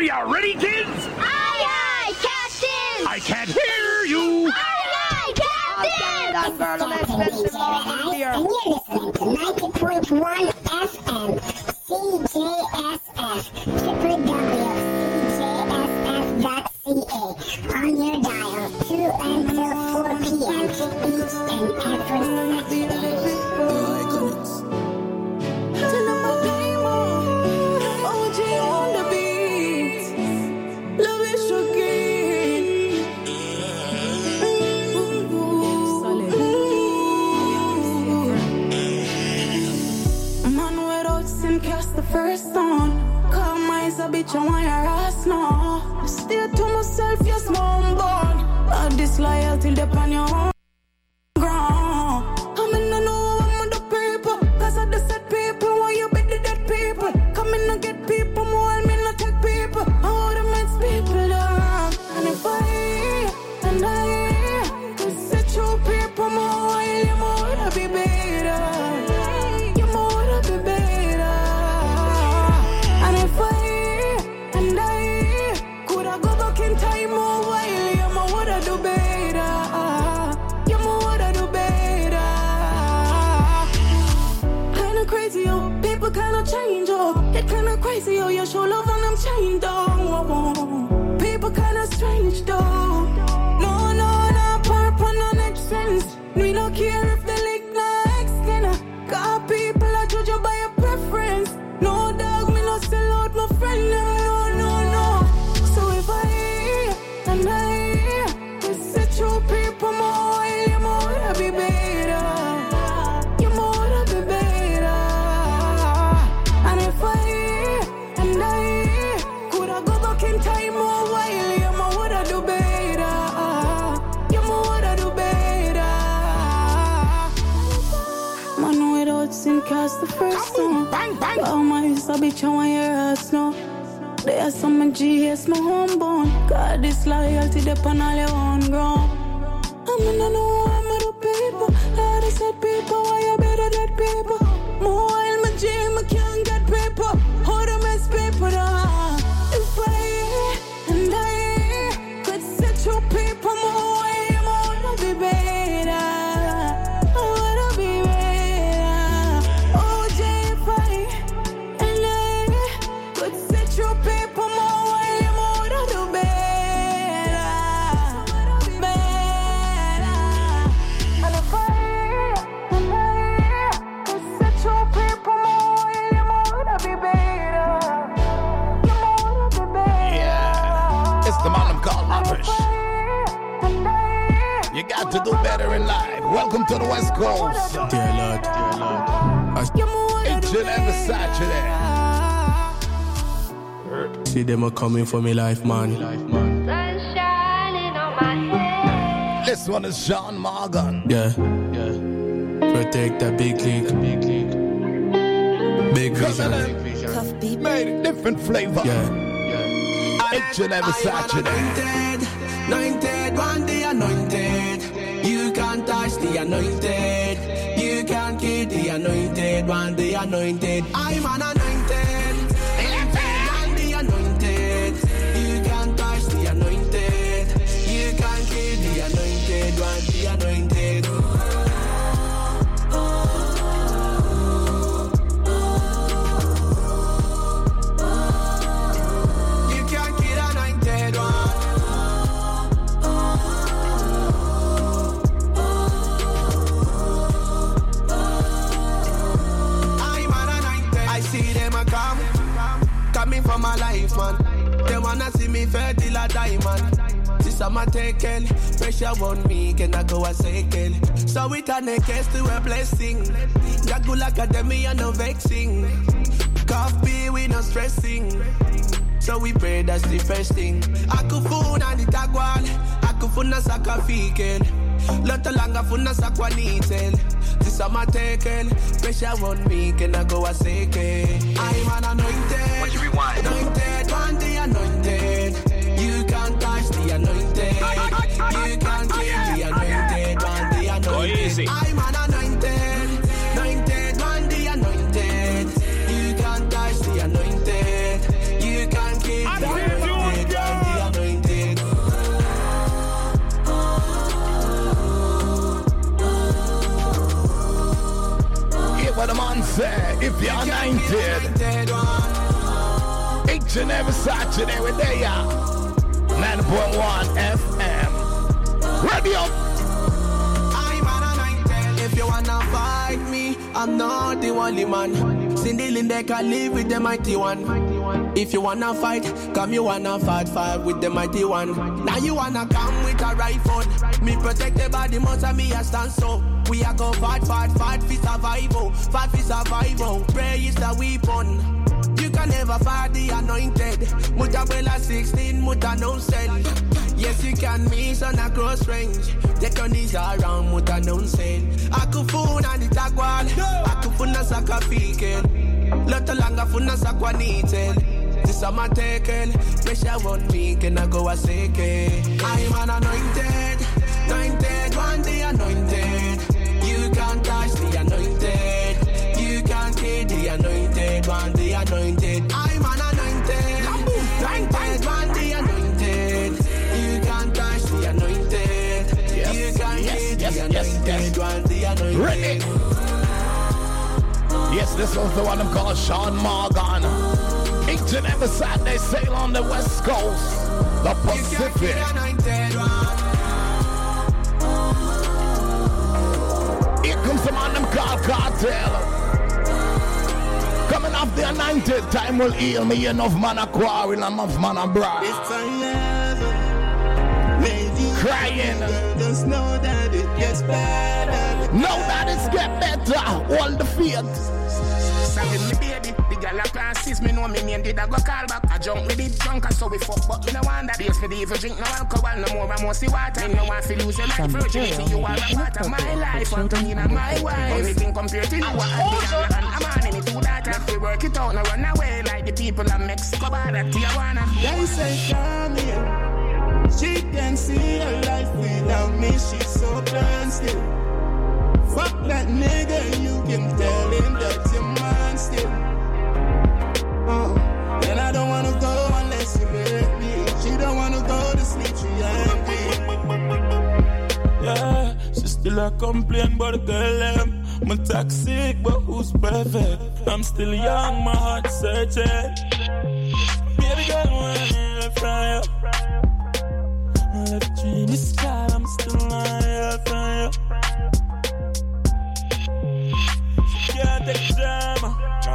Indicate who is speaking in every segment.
Speaker 1: you ready, kids?
Speaker 2: Aye, aye, Captain!
Speaker 1: I can't hear you!
Speaker 2: Aye, Captain!
Speaker 3: That girl on expensive mountain beer.
Speaker 4: And you're listening to 90.1 FM, CJSF, www.cjsf.ca, on your dial, 2 until 4 p.m. each and every Saturday.
Speaker 5: First on, call my bitch, I want your ass now. Stay to myself, yes, mom born. All this loyalty depend your own ground. I mean, I know I'm the people, cause I the set people, why you be the dead people? Come in and get people, more I mean, not take people. I wanna mix people down. And if I can set you people more, you more to be better. You more to be better. Kinda change, oh, it kinda crazy, oh, you show love and I'm chained, oh, people kinda strange, though, no, purple, no make sense, we don't care if they lick, no extend, got people that judge you by your preference, no dog, me no sell out my friend, no, so if I set you people more, you more to be better, you more to be better. In time or while you woulda do better. You woulda do better. Man without sin cast the first stone. Oh my bitch, I want your ass now. There's some GS my homebound. God this loyalty depend on your own ground. I mean I know I'm the people. All the said people, why you better dead people? More while my gym, I can't get people. How to mess people down? If I could set you people more, you wanna be better. I wanna be better. Oh, if I could set you people more, you wanna do better. Better. And if I could set you people more, you wanna be better. You wanna be better.
Speaker 1: It's the man of God, Lavish. You got to do better in life. Welcome to the West Coast.
Speaker 6: Dear Lord.
Speaker 1: Each and every Saturday.
Speaker 6: See them are coming for me life, man.
Speaker 2: Sun shining on my head.
Speaker 1: This one is Sean Morgan.
Speaker 6: Yeah. Protect that big league. Big vision.
Speaker 1: Made a different flavor.
Speaker 6: Yeah.
Speaker 1: Each and every Saturday.
Speaker 7: Anointed, one day anointed. You can't touch the anointed. You can't kill the anointed, one day anointed. I'm an anointed. One day anointed. You can't touch the anointed. You can't kill the anointed, one day anointed. Coming for my life, man. They wanna see me fertile a diamond. This summer taken, pressure on me, can I go a cycle? So it turn a case to a blessing. Gagul Academy and no vexing. Coffee, we no stressing. So we pray that's the first thing. Akufuna ni tagwal, akufuna sakafikel. Lotta langa funa sakwanitel. This summer taken, pressure on me, can I go a cycle? I'm an anointed.
Speaker 1: What you rewind?
Speaker 7: Anointed, one day anointed. You can't touch the anointed. You can't kill the anointed, one day anointed. I'm an anointed. Anointed, one day anointed. You can't touch the anointed. You can't kill the anointed.
Speaker 1: say, if you're anointed, each and every Saturday we're there, 9.1 FM. Ready up.
Speaker 7: I'm anointed. If you wanna fight me, I'm not the only man. Cindy Linde can live with the mighty one. If you wanna fight, come you wanna fight with the mighty one. Now you wanna come with a rifle. Me protect the body, most of me a stand so. We a go fight for survival. Fight for survival. Prayer is a weapon. You can never fight the anointed. Mutabella 16, muta no sell. Yes, you can miss on a close range. Take your knees around, muta no sell. Akufuna ni tagwal. Akufuna sakafike. Lotta langa funa sakwanite. This is my taken. Pressure on me, can I go a seke? I'm an anointed. Anointed, one day anointed. You can't touch the anointed. You can't kill the anointed. One day anointed. I'm an anointed. Anointed, one day anointed. You can't touch the anointed. You can't kill the anointed. One day anointed.
Speaker 1: Ready? Yes, this was the one I'm called Sean Morgan. Each and every Saturday sail on the West Coast, the Pacific. Here comes the man them called Cartel. Coming off the anointed, time will heal me. Enough man a quarrel, enough man a brag. Crying.
Speaker 7: Just know that it gets better.
Speaker 1: Know that it's get better. All the faith.
Speaker 8: Saving me baby, the girl a classes, me know me name, did I go call back? I jump with it drunk, so we fuck, but me no want that. Base for the evil drink, no alcohol, no more, I must see water. Me no want to lose your life, virginity, you are a part of my life, I'm turning on my wife. Everything compared to you, I'm on in it, do that. Let me work it out, no run away, like the people of Mexico, but at Tijuana.
Speaker 7: They say come here, she can see her life without me, she's so blind still. Fuck that nigga, you can tell him that your man still. And I don't wanna go unless you make me. She don't wanna go to sleep, she angry.
Speaker 9: Yeah, she still a complain about the girl. I'm toxic, but who's perfect? I'm still young, my heart searching. Baby girl, when I left from you, I left you in the sky, I'm still on you from you. Can't take drama.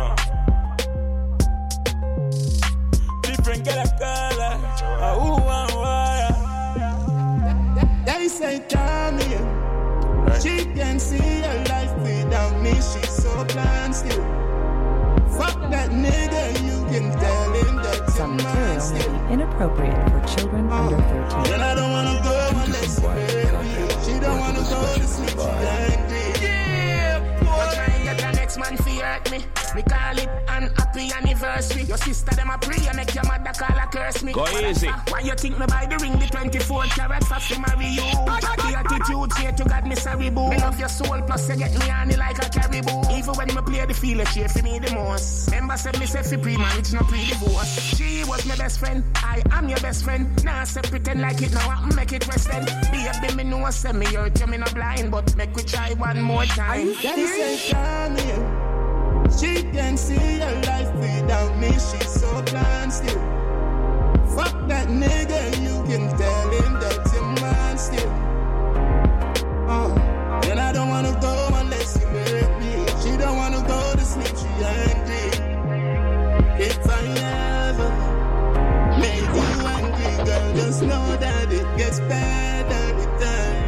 Speaker 9: Different get a color. Who and why?
Speaker 7: They say come here. She can see her life without me. She's so blind still. Fuck that nigga. You can tell him that
Speaker 10: some material may be inappropriate for children under 13.
Speaker 7: And I don't wanna go unless you make me. She don't wanna go to sleep. She angry.
Speaker 8: Man fear at me. Me call it an happy anniversary. Your sister them a pray and make your mother call a curse me.
Speaker 9: Go easy.
Speaker 8: Why you think me buy the ring, the 24 carat for to marry you? The attitude say to God me sorry boo. Me love your soul plus you get me honey like a caribou. Even when me play the field she for me the most. Remember said me say fi pre-marriage no pre-divorce. She was my best friend, I am your best friend. Now say pretend like it now I make it rest then. Baby me know say me hurt you me no blind, but make we try one more time.
Speaker 7: They say come here. She can see her life without me, she's so blind still. Fuck that nigga, you can tell him that your man still. And I don't wanna go unless you make me. She don't wanna go to sleep, she angry. If I ever make you angry, girl, just know that it gets better with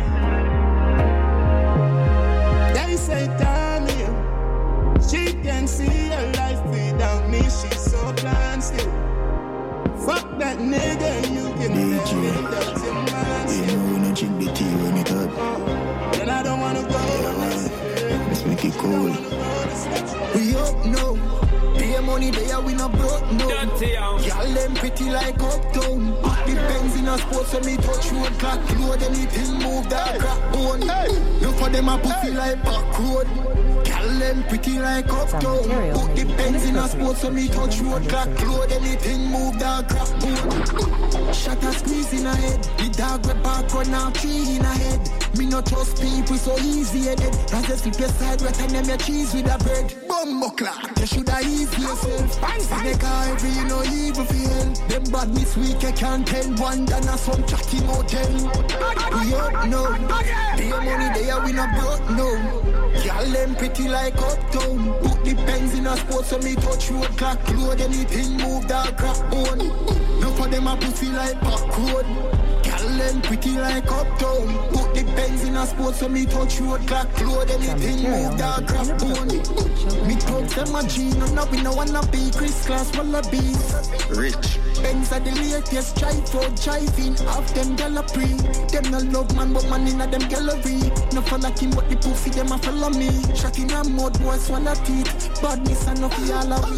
Speaker 7: time. They say time here. She can see her life without me, she's so blind still. Fuck that nigga, you can tell him that your man still. And I don't wanna go
Speaker 11: let's make it cool. We up now. Pay money there, we not broke no. Y'all them pretty like uptown. Put the Benz in a sports when me touch road clock. Load anything move that crack bone. Look for them a pussy like back road. Girl, them pretty like uptown. Put the pens in a sport so me touch road clock. Load anything, move the crack board. Shot a squeeze in a head. The dog with back run out tree in a head. Me not trust people so easy headed. As they flip your side, right and them your cheese with a bread. Bumbo clock, you should have eased yourself. In the car, every you know evil feel. Them badness week, I can't tell. One than a some chatting hotel. We up no. The money there, we not broke no. Y'all them pretty like uptown. Put the pens in a sport so me touch road clock. Load anything, move that crack bone. Look for them a pussy like back road. Y'all them pretty like uptown. Put the pens in a sport so me touch road clock. Load anything, move that crack bone. Me talk them a G, no we no wanna be Chris Class wallabies. Rich Benz are the latest, drive out, drive in. Half them gala pre. Them no love man, but man inna them gallery. No follow him, but the pussy them a follow me. Shot in a mud, boy swallow teeth. Badness and no fi all a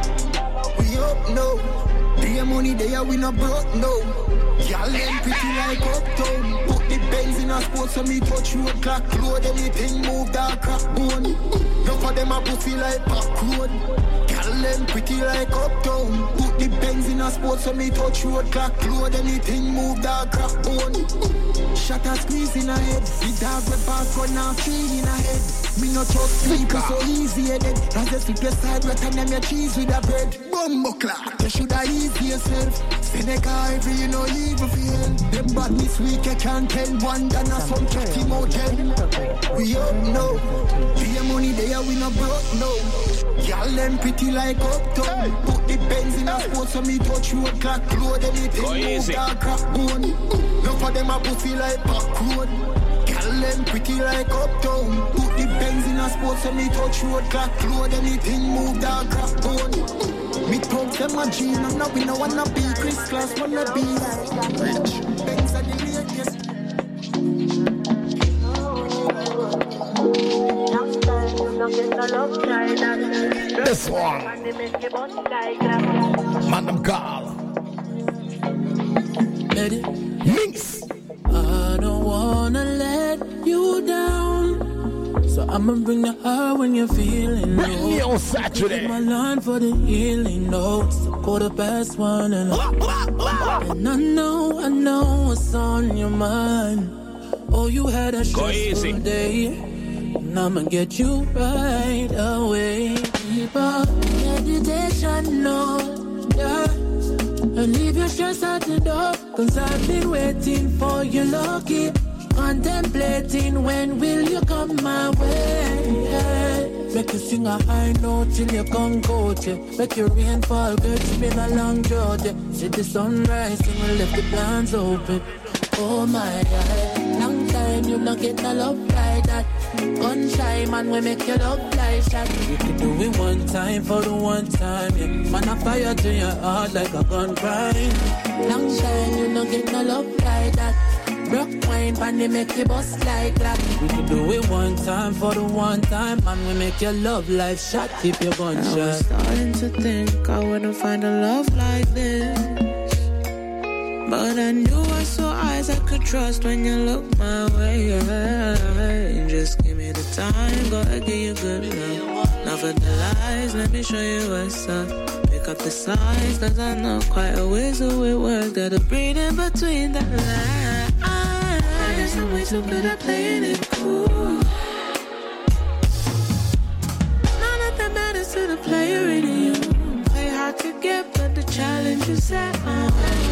Speaker 11: we up no. The money there, we no broke no. Y'all them pretty like uptown. Put the Benz in a sport so me touch road clock. Load anything, move that crack bone. No for them a pussy like back road. Y'all them pretty like uptown. Put the Benz in a sport so me touch road clock. Load anything, move that crack bone. Shot a squeeze in a head. The dog with back run out tree in a head. Me no trust people so easy headed. As they flip your side, right and them your cheese with a bread. Bumbo clock, you should have eased yourself. Seneca, every you know evil feel. Them badness week, I can't tell. One than a some chatty motel. We up no. Pay money there, we no broke no. Y'all them pretty like uptown. Put the pens in a sport so me touch road clock. Load anything, move that crack bone. No for them a pussy like back road. Y'all them pretty like uptown. Put the pens in a sport so me touch road clock. Load anything, move that crack bone. Me talk them a G, no we no wanna be Chris Class wanna be rich. Benz are the latest.
Speaker 1: This one, Madam Carl. Minx.
Speaker 12: I don't wanna let you down, so I'ma bring the her when you're feeling low.
Speaker 1: Bring me on Saturday.
Speaker 12: My line for the healing notes. 1:15 and I know what's on your mind. Oh, you had a stressful day, and I'ma get you right away. Keep up meditation, no, yeah. And leave your stress at the door, 'cause I've been waiting for you, lucky. Contemplating when will you come my way, yeah. Make you sing a high note till you come coach, yeah. Make your rain fall, girl, it's been a long drought, yeah. See the sunrise and we left the plans open. Oh my God, long time you not get no love like that. Gun shy man, we make your love like shot. We can do it one time for the one time, yeah. Man, I fire to your heart like a gun crime. Long time you not get no love like that. Broke wine, pan they make you bust like that. We can do it one time for the one time, man, we make your love life shot. Keep your gun shot. I was starting to think I wouldn't find a love like this, but I knew I saw eyes I could trust when you look my way, yeah. Just give me the time, gotta give you good love. Now for the lies, let me show you what's up. Pick up the size, 'cause I know quite a ways of it work. Gotta breathe in between the lines. There's no way so good at playing it cool. None of that matters to the player in you. Play hard to get, but the challenge is set on.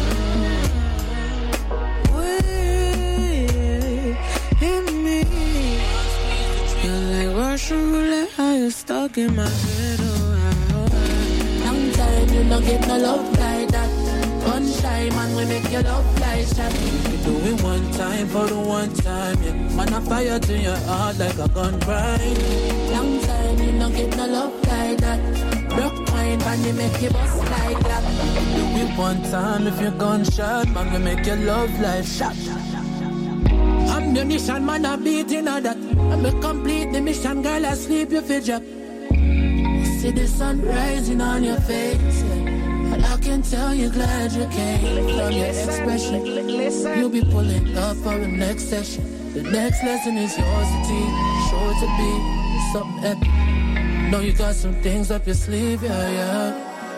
Speaker 12: Russian roulette, how you stuck in my head, oh. Long time you don't get no love like that. One time, man, we make your love like shot. We can do it one time for the one time, yeah. Man, I fire to your heart like a gun crime. Long time you don't get no love like that. Broke wine, man, they make you bust like that. We can do it one time if you're gunshot, man, we make your love life shot. Ammunition, man, I beating all that. I'm a complete the mission, girl, I sleep you for job. See the sun rising on your face, yeah. And I can tell you're glad you came. From your expression, you'll be pulling up for the next session. The next lesson is yours to teach, sure to be something epic. Know you got some things up your sleeve, yeah.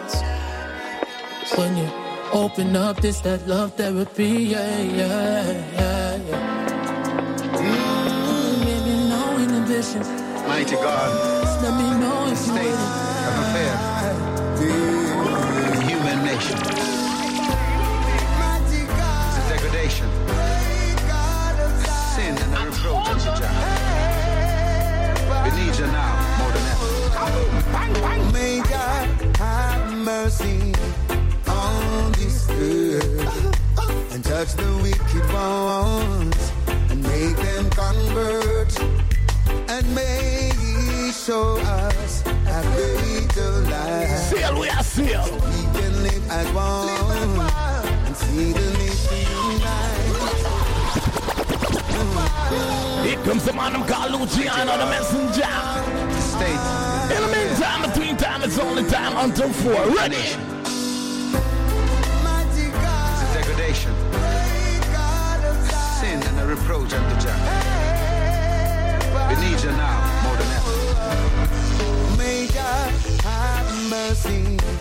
Speaker 12: When you open up, this that love therapy, yeah. Maybe no inhibition.
Speaker 13: Mighty God.
Speaker 12: Just let me know if you
Speaker 13: state of affairs. The human nation. It's a degradation. Sin and a reproach unto Jah. We need you now more than ever.
Speaker 11: May God have mercy on this earth and touch the wicked ones and make them convert, and may He show us a greater life.
Speaker 1: Seal, we are sealed.
Speaker 11: So we can live as one and see the nation unite.
Speaker 1: Here comes the man called Luciano, the messenger.
Speaker 13: State.
Speaker 1: In the meantime, between time, it's only time until 4. Ready?
Speaker 13: It's a degradation. Sin and a reproach unto Jah. We need you now more than ever.
Speaker 11: May God have mercy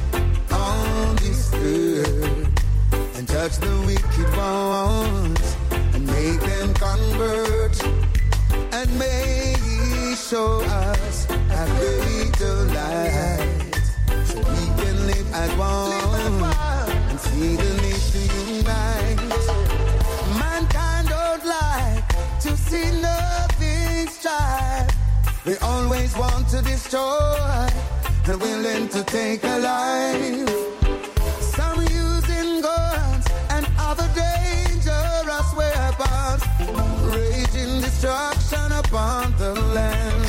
Speaker 11: on this earth and touch the wicked ones and make them convert, and may He show us a greater light so we can live as one and see the nation unite. Mankind don't like to see nothing strive. We always want to destroy and willing to take a life. Some using guns and other dangerous weapons, raging destruction upon the land.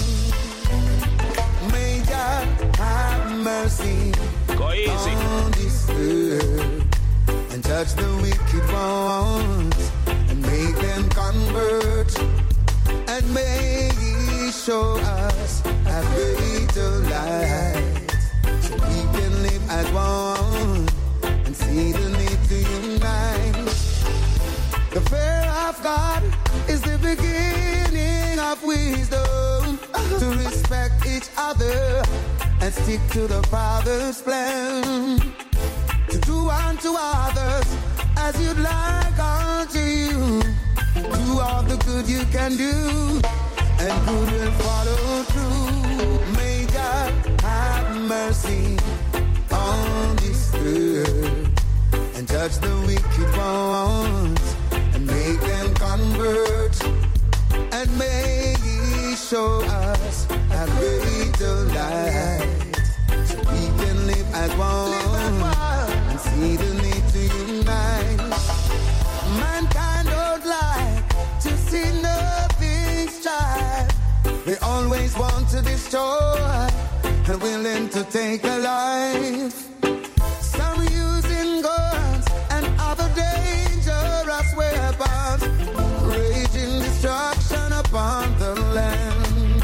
Speaker 11: May God have mercy on this earth and touch the wicked ones and make them convert, and may He show us a greater light so we can live as one and see the need to unite. The fear of God is the beginning of wisdom, to respect each other and stick to the Father's plan, to do unto others as you'd like unto you. Do all the good you can do, and good will follow through. May God have mercy on this earth and touch the wicked ones and make them convert, and may He show us a greater light so we can live as one and see the need to unite. Mankind don't like to see nothing strive. They always want to destroy and willing to take a life. Some using guns and other dangerous weapons, raging destruction upon the land.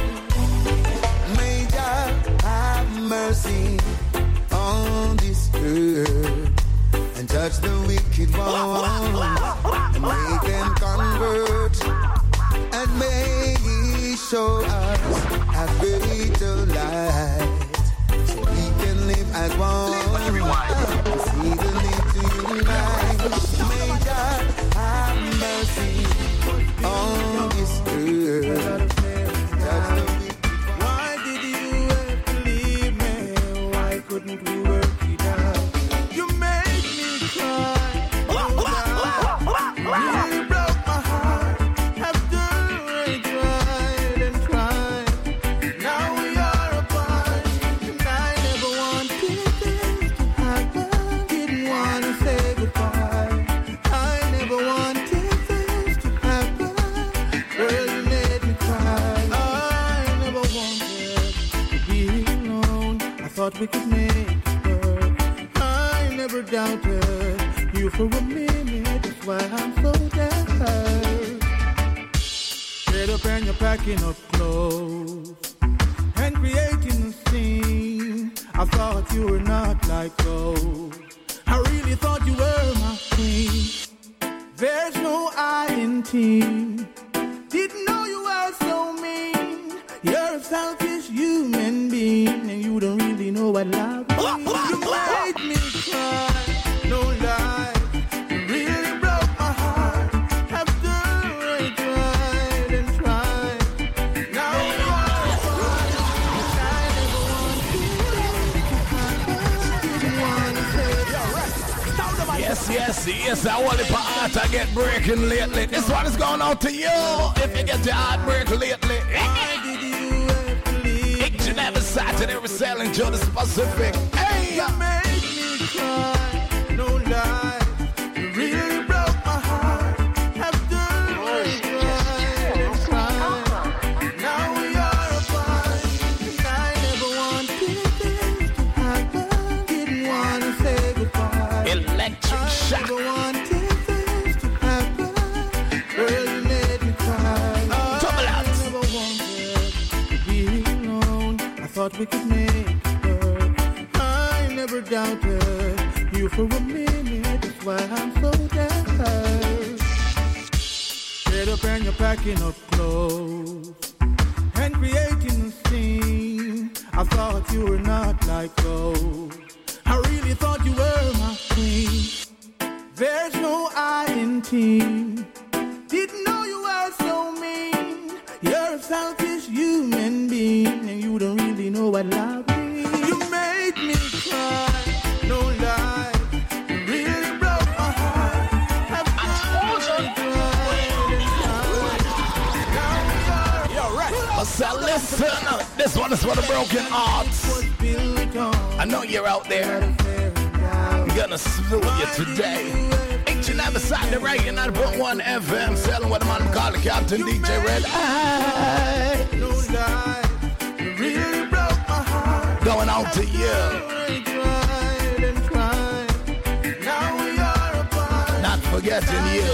Speaker 11: May God have mercy on this earth and touch the wicked ones and make them convert, and may He show us a greater light so we can live as one and see the need to unite. May God have mercy on this earth. Why did you have to leave me? Why couldn't we work it out? You made me cry. You broke my heart after I tried and tried. Now we are apart, and I never wanted this to happen. Didn't want to say goodbye. I never wanted this to happen. Girl, you made me cry. I never wanted to be alone. I thought we could make it work. I never doubted you for a minute. That's why I'm so damn hurt. Straight up and you're packing up clothes and creating a scene. I thought you were not like those. I really thought you were my queen. There's no I in team. Didn't know you were so mean. You're a selfish what love is. You made me cry, no lie. You really broke my heart. After I tried and tried, now you are apart. I never wanted to.
Speaker 1: Yes, I want it for art to get breaking lately. This one is going out to you if you get your heart break lately. Each and every Saturday we're sailing to the Pacific. Hey!
Speaker 11: You made me cry, no lie. You really broke my heart. After I tried and tried, now we are apart. And I never wanted this to happen. Didn't want to say goodbye.
Speaker 1: Electric shock.
Speaker 11: I never wanted this to happen. Girl, you made me cry. I never wanted to be alone. I thought we could make it work. I never doubted you for a minute. That's why I'm so damn hurt. Get up and you're packing up clothes and creating a scene. I thought you were not like those. I really thought you were my queen. There's no I in team. Didn't know you were so mean. You're a selfish human being, and you don't really know what love is. You made me cry, no lie. You really broke my heart. After I tried and tried, now we are.
Speaker 1: You're right. I said, listen, this one is for the broken hearts. I know you're out there. We're gonna salute you today. Each and every Saturday, right here, 9.1 FM, selling what the man call the Captain DJ Red Eye.
Speaker 11: No lie, you really broke my heart.
Speaker 1: Going out to you.
Speaker 11: Tried and tried. Now we are apart.
Speaker 1: Not forgetting you.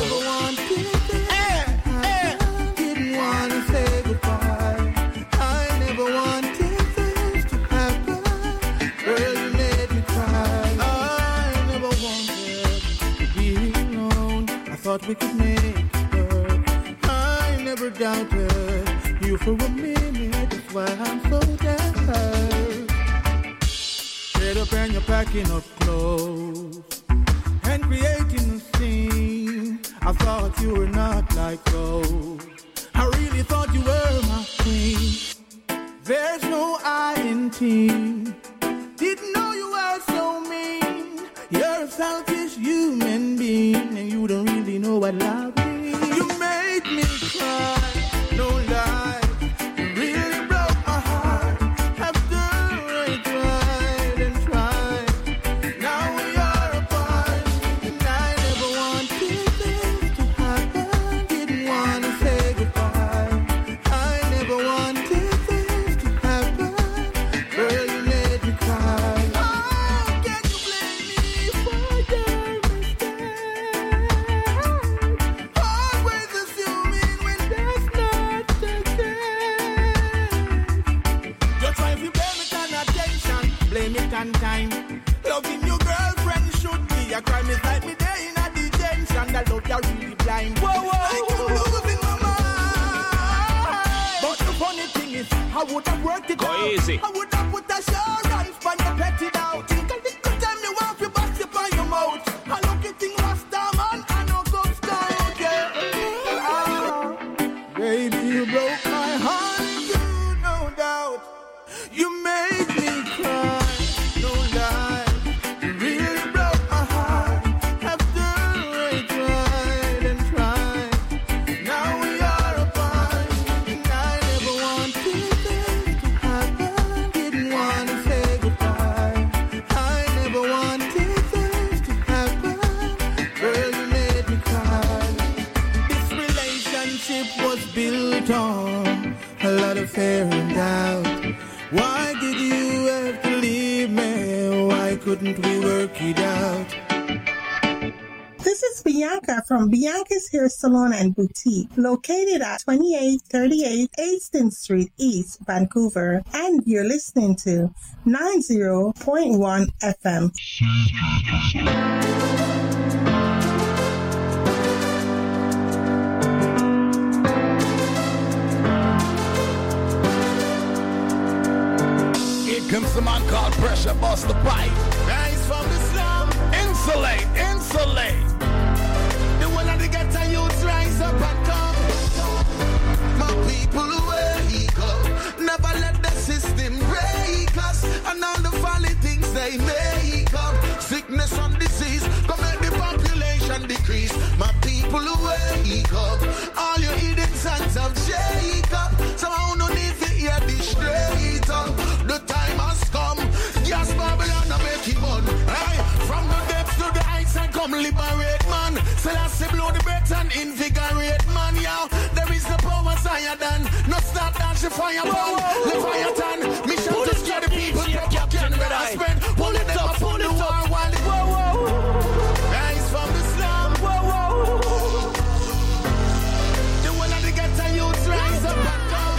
Speaker 11: Didn't want to say goodbye. I never wanted this to happen. Girl, you made me cry. I never wanted to be alone. I thought we could make it work. I never doubted you for a minute. That's why I'm so damn hurt. Get up and you're packing up clothes and creating a scene. I thought you were not like those. I really thought you were my queen. There's no I in team. Didn't know you were so mean. You're a selfish human being, and you don't really know what love is. You made me cry, no lie. You really broke my heart. After I tried and tried, now we are apart. And I never wanted this to happen. Didn't want to say goodbye. I never wanted this to happen. Girl, you made me cry. Oh, can you blame me for your mistake? Always assuming when there's not the case. You're trying to blame it on attention, blame it on time. Loving your girlfriend should be a crime. It's like me there in a detention. That love you're really blind. Whoa, whoa, like I'm losing my mind. But the funny thing is, I would have worked it out.
Speaker 1: easy.
Speaker 11: I would have put assurance when you pet it out. Think a little time you want your back up on your mouth. I look at things Rasta man, I know come style, yeah. Baby, you broke my heart, no doubt. You made me cry, no lie. You really broke my heart. After I tried and tried, now we are apart. And I never wanted this to happen. Didn't want to say goodbye. I never wanted this to happen. Girl, you made me cry. This relationship was built on a lot of fear and doubt. Why did you have to leave me? Why couldn't we work it out?
Speaker 14: This is Bianca from Bianca's Hair Salon and Boutique, located at 2838 Easton Street East, Vancouver, and you're listening to 90.1 FM.
Speaker 1: Come some man called Pressure, bust the pipe.
Speaker 7: Rise from the slum.
Speaker 1: Insulate.
Speaker 7: The one of the ghetto youths rise up and come. My people wake up. Never let the system break us. And all the folly things they make up. Sickness and disease come make the population decrease. My people wake up. All you hidden sons of Jacob. Somehow no need to hear this straight up. The time has come. Yes, Babylon, I make it on. Hey, from the depths to the heights and come liberate man. Selassie blow the breath and invigorate man. Yeah, there is no power higher than. No start dance the fire pan. The fire tan. Mission to scare the people. Captain Red I spend. Pull it up, pull the war while it. Rise from the slum. The one of the ghetto youths rise up and come.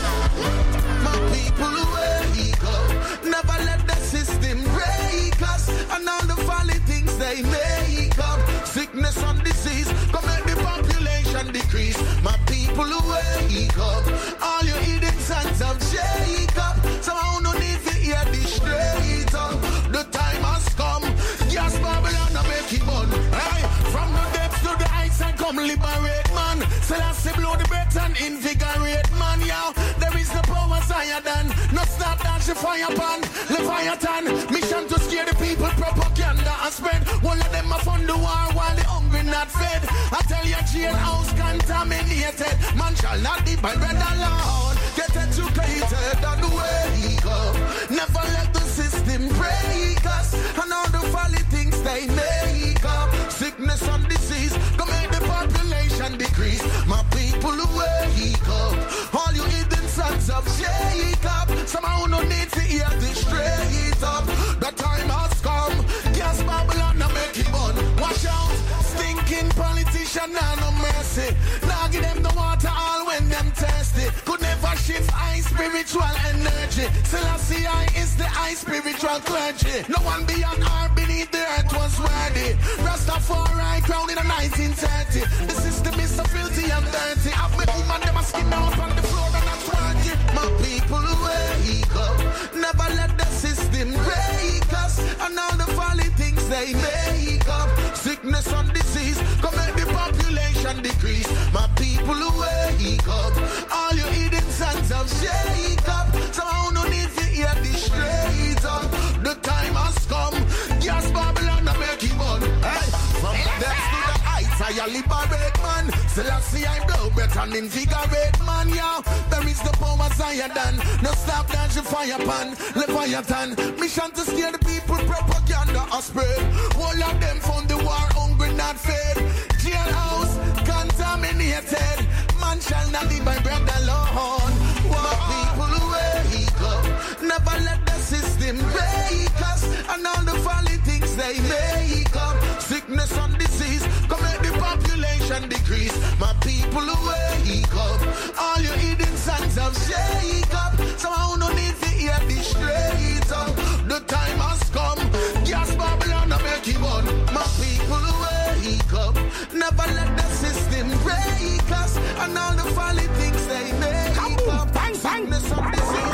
Speaker 7: My people wake up. Never let the system break us. And all the folly things they make up. Sickness and disease come make the population decrease. My people wake up. All you hidden sons of Jacob. Somehow no need to hear this straight up. The time has come. Yes, Babylon, I make it on. Hey, from the depths to the heights and come liberate man. Selassie blow the breath and invigorate man. Yeah, there is no power higher than. No start dance the fire pan. Leviathan, mission to scare the people. Propaganda and spread. One of them are fund the war while the hungry not fed. I tell you, jailhouse contaminated. Man shall not be by bread alone. Get educated on the wake up. Never let the system break us. And all the folly things they make up. Sickness and disease come make the population decrease. My people wake up. All you hidden sons of Jacob. Somehow no need to hear this straight up. The time has come. Yes, Babylon, I make it on. Watch out. Stinking politician, no mercy. Now give them the water all when them thirsty. Could never shift high spiritual energy. Selassie I is the high spiritual clergy. No one beyond or beneath the earth was worthy. Rastafari crowned in the 1930. The system is so filthy and dirty. I've met woman them a skin out on the floor and that's worthy. My people wake up. Never let the system break us. And all the folly things they make up. Sickness and disease come make the population decrease. My people wake up. All you hidden sons of Jacob. Somehow no need to hear this straight up. The time has come. Yes, Babylon, I make it on. Hey, from the depths to the heights, I liberate man. Selassie I blow breath and invigorate man. Yeah, there is the power higher than. No stop dance the fire pan. Leviathan, mission to scare the people. Propaganda a spread. All of them found the war hungry not fed. Jailhouse contaminated. Man shall not live by bread alone. My people wake up. Never let the system break us. And all the folly things they make up. Sickness and disease come make the population decrease. My people wake up. All you hidden sons of Jacob. Somehow no need to hear this straight up. The time has come. Yes, Babylon, I make it on. My people wake up. Never let the system break us. And all the folly things they make up. Sickness and disease.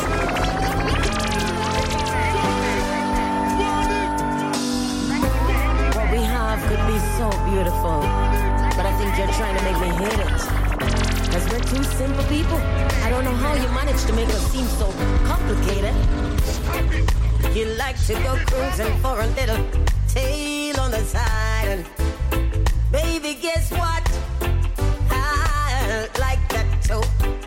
Speaker 15: What we have could be so beautiful, but I think you're trying to make me hate it. Cause we're two simple people. I don't know how you manage to make us seem so complicated. You like to go cruising for a little tail on the side, and baby, guess what? I like that too.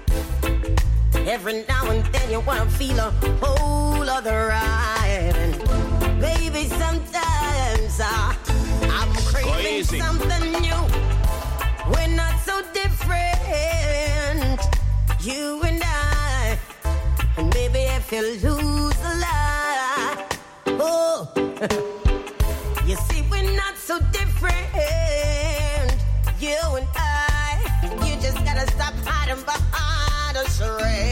Speaker 15: Every now and then you wanna feel a whole other ride, and baby, sometimes I'm craving something new. We're not so different, you and I. And baby, if you lose a lot, oh, you see, we're not so different, you and I. You just gotta stop hiding behind a charade.